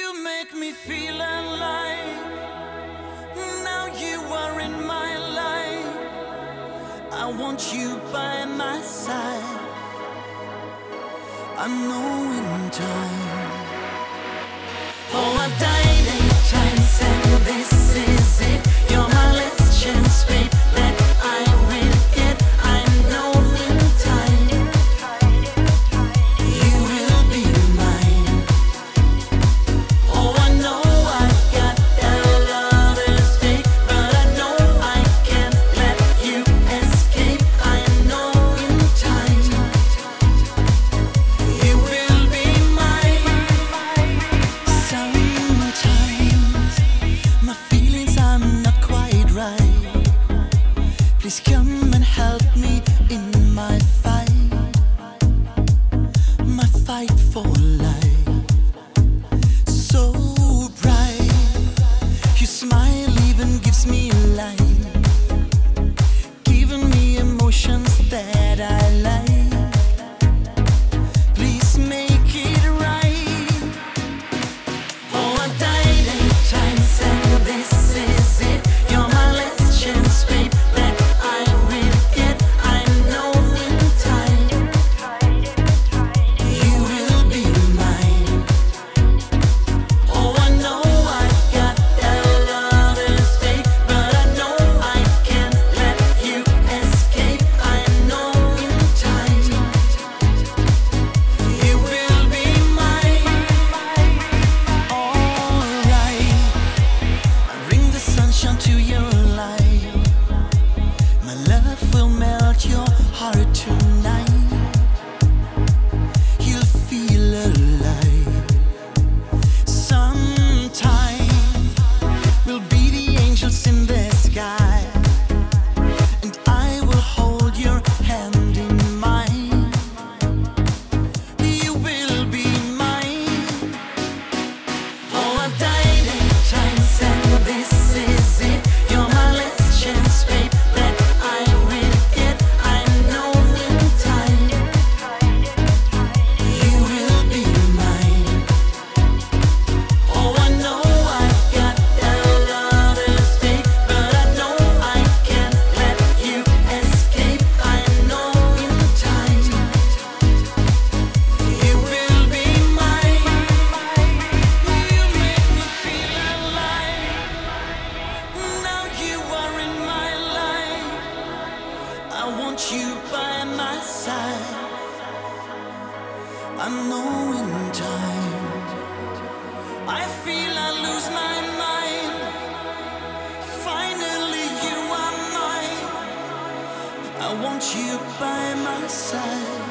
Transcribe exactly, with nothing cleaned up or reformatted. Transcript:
You make me feel alive. Now you are in my life. I want you by my side. I know in time. Oh, I've died eight times and this is it. You're my last chance, babe, that I will get. I know in time you will be mine. Oh, I know I've got a lot at stake, but I know I can't let you escape. I know in time you will be mine. Sometimes my feelings are not quite right. Please come and help me in my fight, my fight for life. So bright, your smile even gives me life, giving me emotions that I like. Please make it right. Oh, I've died eight times and this is it. You're my last chance, babe, that I will get. I know in time you will be mine. Oh, I know I've got a lot at stake, but I know I can't let you escape. I know in time you will be mine. Alright, bring the sunshine to your life. My love will melt your heart tonight. You'll feel alive. Sometime we'll be the angels in the sky, and I will hold your hand in mine. You will be mine. Oh, I've died eight times and this is it. You're my last chance, babe, that I will get. I know in time you will be mine. Oh, I know I've got a lot at stake, but I know I can't let you escape. I know in time you will be mine. You make me feel alive. Now you are in my life. I want you by my side. I know in time I feel I lose my mind. Finally you are mine. I want you by my side.